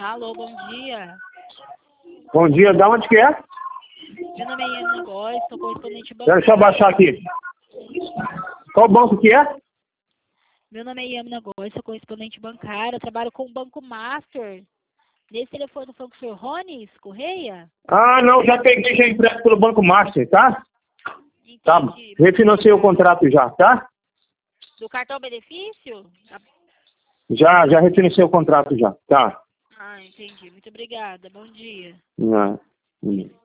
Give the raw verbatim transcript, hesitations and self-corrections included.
Alô, bom dia. Bom dia, da onde que é? Meu nome é Iana Góes, sou correspondente bancária. Deixa eu baixar aqui. Qual banco que é? Meu nome é Iana Góes, sou correspondente bancária, eu trabalho com o Banco Master. Nesse telefone do Banco Senhor Rones Correia? Ah, não, já peguei já empréstimo pelo Banco Master, tá? Entendi. Tá, refinanciei o contrato já, tá? Do cartão benefício? Já, já refinanciei o contrato já, tá? Ah, entendi. Muito obrigada. Bom dia. Ah, hum.